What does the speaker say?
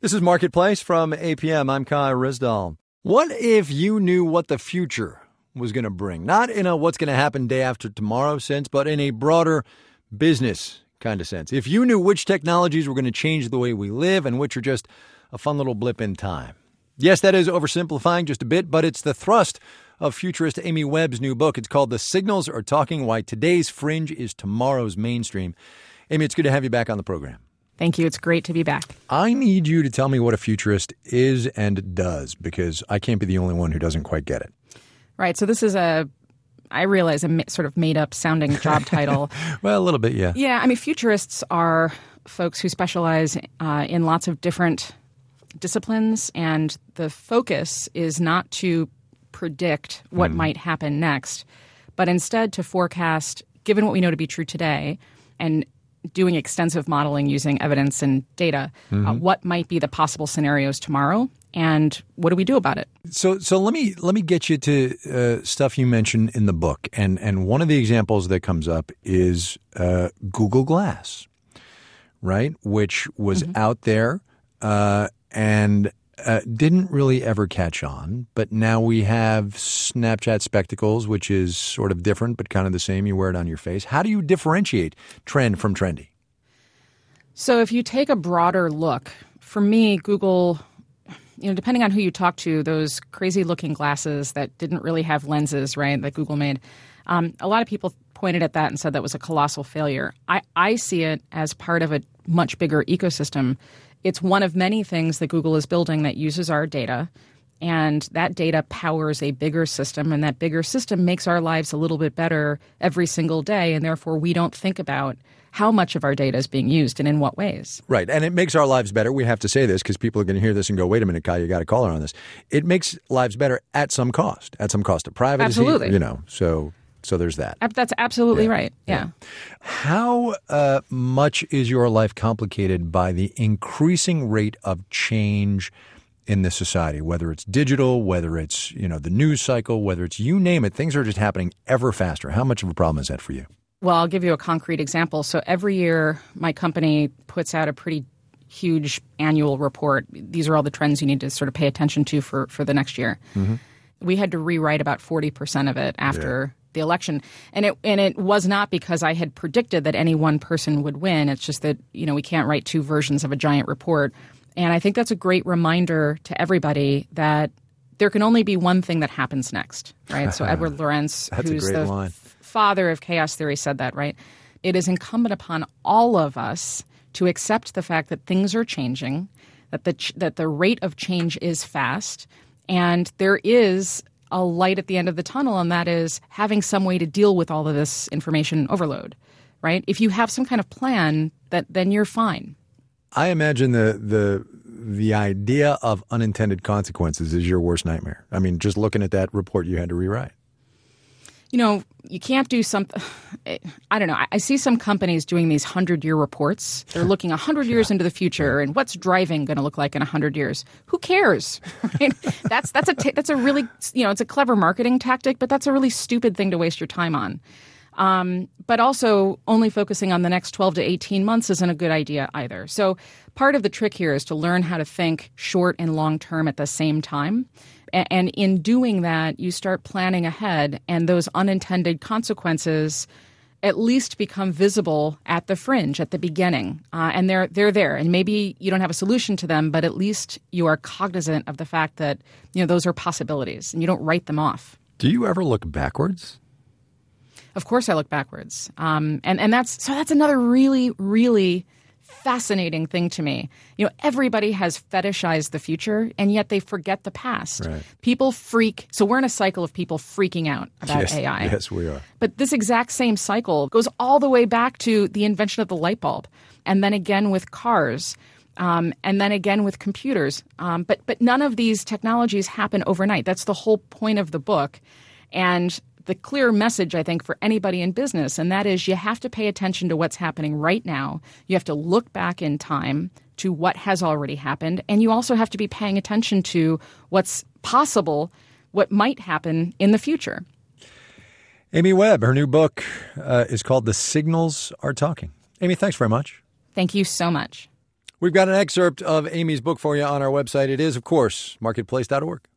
This is Marketplace from APM. I'm Kai Rizdal. What if you knew what the future was going to bring? Not in a what's going to happen day after tomorrow sense, but in a broader business kind of sense. If you knew which technologies were going to change the way we live and which are just a fun little blip in time. Yes, that is oversimplifying just a bit, but it's the thrust of futurist Amy Webb's new book. It's called The Signals Are Talking: Why Today's Fringe is Tomorrow's Mainstream. Amy, it's good to have you back on the program. Thank you. It's great to be back. I need you to tell me what a futurist is and does, because I can't be the only one who doesn't quite get it. Right. So this is I realize, a sort of made-up sounding job title. Well, a little bit, yeah. Yeah. I mean, futurists are folks who specialize in lots of different disciplines, and the focus is not to predict what might happen next, but instead to forecast, given what we know to be true today, and doing extensive modeling using evidence and data, what might be the possible scenarios tomorrow, and what do we do about it? So let me get you to stuff you mentioned in the book, and one of the examples that comes up is Google Glass, right? Which was out there and didn't really ever catch on, but now we have Snapchat Spectacles, which is sort of different but kind of the same. You wear it on your face. How do you differentiate trend from trendy? So if you take a broader look, for me, Google, depending on who you talk to, those crazy-looking glasses that didn't really have lenses, right, that Google made, a lot of people pointed at that and said that was a colossal failure. I see it as part of a much bigger ecosystem. It's one of many things that Google is building that uses our data, and that data powers a bigger system, and that bigger system makes our lives a little bit better every single day, and therefore we don't think about how much of our data is being used and in what ways. Right. And it makes our lives better. We have to say this because people are going to hear this and go, wait a minute, Kai, you got a caller on this. It makes lives better at some cost of privacy. Absolutely. So there's that. That's absolutely right. Yeah. How much is your life complicated by the increasing rate of change in this society, whether it's digital, whether it's, the news cycle, whether it's you name it, things are just happening ever faster. How much of a problem is that for you? Well, I'll give you a concrete example. So every year my company puts out a pretty huge annual report. These are all the trends you need to sort of pay attention to for the next year. We had to rewrite about 40% of it after the election. And it was not because I had predicted that any one person would win. It's just that, we can't write two versions of a giant report. And I think that's a great reminder to everybody that there can only be one thing that happens next, right? So Edward Lorenz, who's the father of chaos theory, said that, right? It is incumbent upon all of us to accept the fact that things are changing, that the rate of change is fast, and there is a light at the end of the tunnel, and that is having some way to deal with all of this information overload, right? If you have some kind of plan, then you're fine. I imagine the idea of unintended consequences is your worst nightmare. I mean, just looking at that report you had to rewrite. You can't do something. I don't know. I see some companies doing these 100-year reports. They're looking 100 years into the future, and what's driving going to look like in 100 years? Who cares? Right? That's a really it's a clever marketing tactic, but that's a really stupid thing to waste your time on. But also, only focusing on the next 12 to 18 months isn't a good idea either. So part of the trick here is to learn how to think short and long term at the same time. And in doing that, you start planning ahead, and those unintended consequences at least become visible at the fringe, at the beginning. And they're there. And maybe you don't have a solution to them, but at least you are cognizant of the fact that those are possibilities, and you don't write them off. Do you ever look backwards? Of course I look backwards. And that's another really, really fascinating thing to me. Everybody has fetishized the future, and yet they forget the past. Right. People freak. So we're in a cycle of people freaking out about AI. Yes, we are. But this exact same cycle goes all the way back to the invention of the light bulb, and then again with cars, and then again with computers. But none of these technologies happen overnight. That's the whole point of the book. And the clear message, I think, for anybody in business, and that is you have to pay attention to what's happening right now. You have to look back in time to what has already happened, and you also have to be paying attention to what's possible, what might happen in the future. Amy Webb, her new book is called The Signals Are Talking. Amy, thanks very much. Thank you so much. We've got an excerpt of Amy's book for you on our website. It is, of course, marketplace.org.